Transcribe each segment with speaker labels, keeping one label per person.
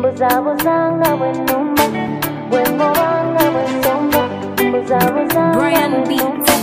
Speaker 1: mbuzabuzanga bwe nnumba bwe ngobanga bwe nsomba mbuzabuzanga bwe nnumba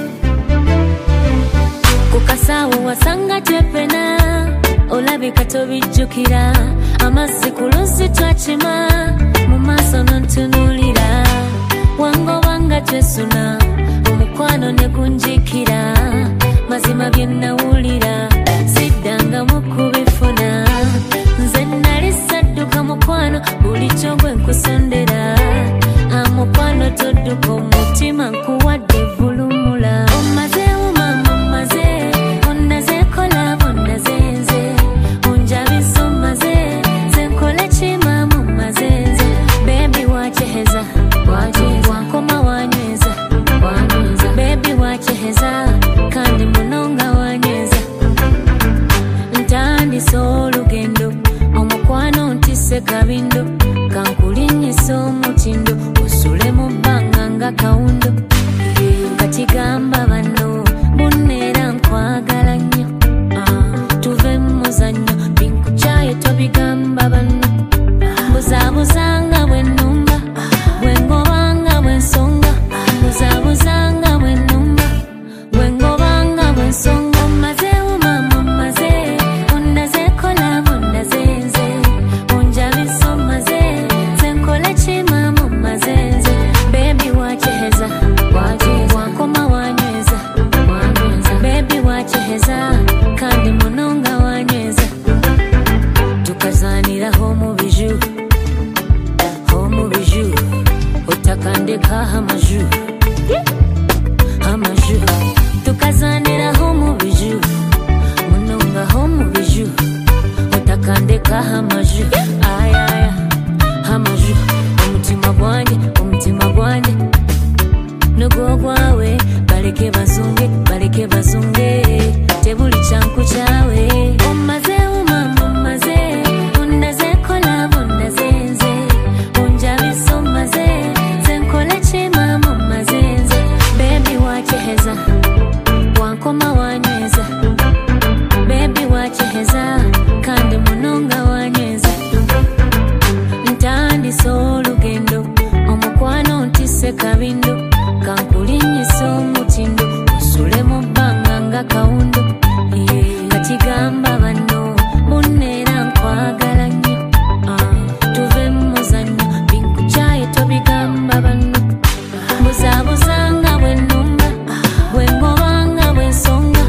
Speaker 1: ku kasaawo wasanga tepena olabika tobijjukira amazzi ku luzzi twakima mu maaso nontunuulira wangobanga twesuna omukwano ne gunjikira mazima bye nnawulira siddanga mu kubifuna nze nali sadduka mukwano bulijjo gwe nkusondera amukwano todduka omutima nkuwadde vulumula omazeewo mama omaze onnazeekola bonnaze nze onjabisa omaze ze nkole ki mama omaze nze bebi wakyeheza wankoma wanyweza bebi wakyeheza kandi munonga wanyweza ntandise olugendo omukwano ntise kabindo kankulinyisa omutindo osule mu bbanga nga kawundo kati gamba bano bunneera nkwagala nnyo tuve mu muzannyo binkukyaye tobigamba bano mbuzabuzanga bwe nnumba bwe ngobanga bwe nsonga mbuzabuzanga bwe nnumba bwe ngobanga bwe nsonga omazeewo mama omaze onnazeekola bonnaze nze onjabisa omaze ze nkole ki mama omaze nze bebi wakyeheza wankoma wanyweza bebi wakyeheza kandi munonga wanyweza tukazaaniraho mu biju otakandeka amaju tukazaniraho mu biju munongaho mu biju otakandeka amaju ayaya amaju omutima gwanjye nugwo gwawe baleke bazunge tebuli kyanku kyawe omazeewo mama omaze onnazeekola bonnaze nze onjabisa omaze ze nkole ki mama omaze nze bebi wakyeheza wankoma wanyweza bebi wakyeheza kandi munonga wanyweza ntandise olugendo omukwano ntise kabindo kankulinyisa omutindo osule mu bbanga nga kawundo kati gamba bano bunneera nkwagala nnyo tuve mu muzannyo binkukyaye tobigamba bano mbuzabuzanga bwe nnumba bwe ngobanga bwe nsonga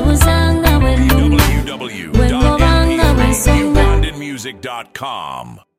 Speaker 1: mbuzabuzanga bwe nnumba bwe ngobanga bwe nsonga
Speaker 2: www.music.com